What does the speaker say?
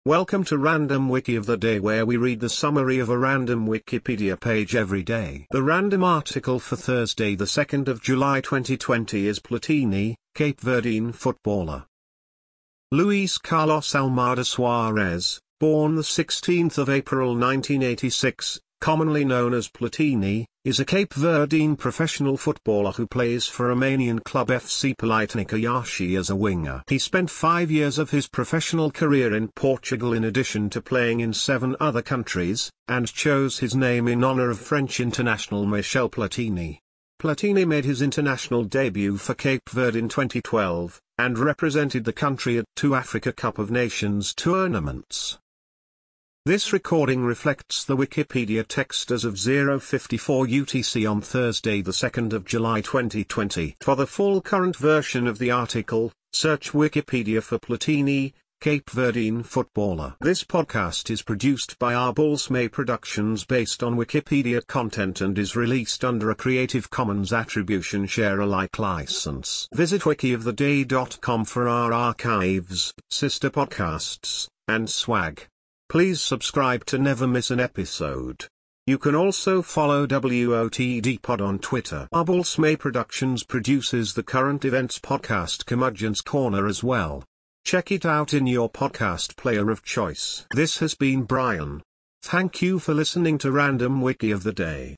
Welcome to Random Wiki of the Day, where we read the summary of a random Wikipedia page every day. The random article for Thursday, the 2nd of July 2020 is Platini, Cape Verdean footballer. Luis Carlos Almada Suarez, born the 16th of April 1986, commonly known as Platini, is a Cape Verdean professional footballer who plays for Romanian club FC Politnica Iași as a winger. He spent 5 years of his professional career in Portugal in addition to playing in 7 other countries, and chose his name in honor of French international Michel Platini. Platini made his international debut for Cape Verde in 2012, and represented the country at 2 Africa Cup of Nations tournaments. This recording reflects the Wikipedia text as of 0:54 UTC on Thursday, the 2nd of July 2020. For the full current version of the article, search Wikipedia for Platini, Cape Verdean footballer. This podcast is produced by Arbulsme Productions based on Wikipedia content and is released under a Creative Commons Attribution Share Alike license. Visit wikioftheday.com for our archives, sister podcasts, and swag. Please subscribe to never miss an episode. You can also follow WOTD Pod on Twitter. Arbulsme Productions produces the current events podcast Curmudgeon's Corner as well. Check it out in your podcast player of choice. This has been Brian. Thank you for listening to Random Wiki of the Day.